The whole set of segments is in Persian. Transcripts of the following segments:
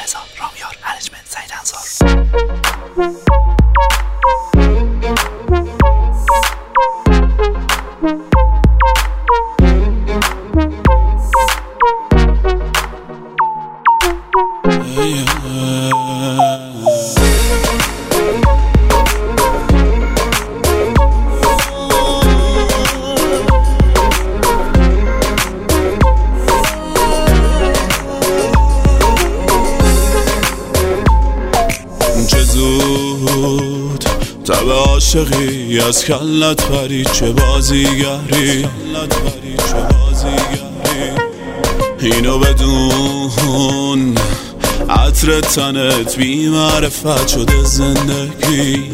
رضا، رامیار، انیجمنت، سعید انصار. چه زود تب عاشقی از کلت پرید، چه بازیگری اینو بدون عطر تنت بی معرفت شده زندگی.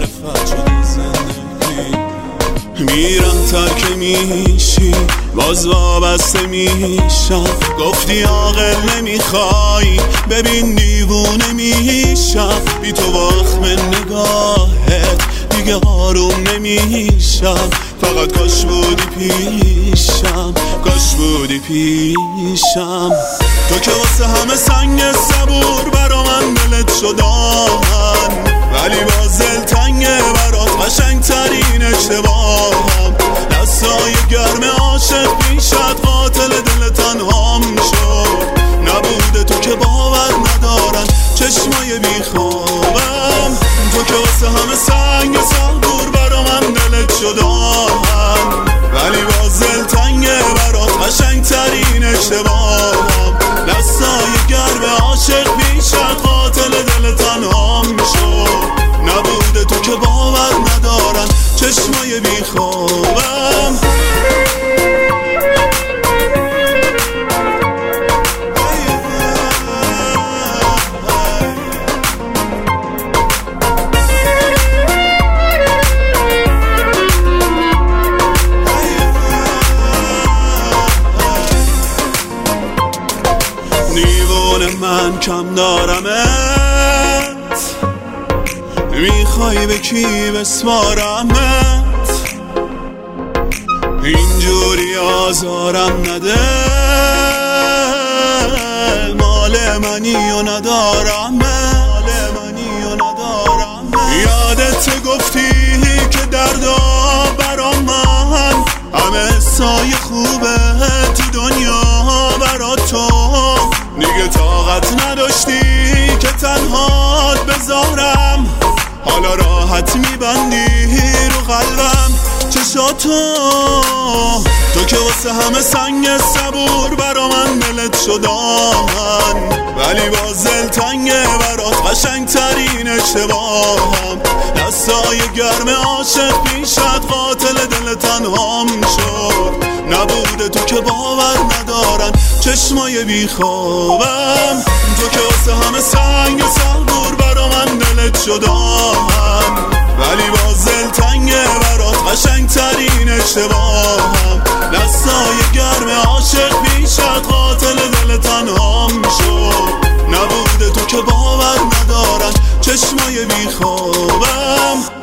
میرم ترک میشی باز وابسته میشم، گفتی عاقل نمیخوای ببین دیوونه میشم، بی تو واخم نگاهت دیگه آروم نمیشم، فقط کاش بودی پیشم، کاش بودی پیشم. تو که واسه همه سنگ صبور برا من دلت شدن، ولی باز دلتنگه برات قشنگ ترین اشتباهم، دستای گرم عاشق پیشت قاتل دل تنهام شد، نبوده تو که باور ندارن چشمای بیخوابم، تو که واسه همه سنگ صبور برا من دلت شدن، ولی باز دلتنگه برات قشنگ ترین اشتباهم، دستای گرم عاشق پیشت قاتل دل تنهام شد، نبوده تو که باور ندارن چشمای بیخوابم. دیوونه من کم دارمت، میخوای به کی بسپارمت، اینجوری آزارم نده، مال منی و ندارمت، یادت گفتی که دردا برا من همه سایه خوبه تو دنیا برا تو، دیگه طاقت نداشتی که تنهات بذارم، حالا راحت میبندی رو قلبم چشاتو، تو که واسه همه سنگ صبور برا من دلت شدن، ولی باز دلتنگه برات قشنگ ترین اشتباهم، دستای گرم عاشق پیشت قاتل دل تنهام شد، نبوده تو که باور ندارن چشمای بیخوابم، تو که واسه همه سنگ صبور برا من دلت شدن، ولی باز دلتنگه برات قشنگ ترین اشتباهم، دستای گرم عاشق پیشت قاتل دل تنهام شد، نبوده تو که باور ندارن چشمای بیخوابم.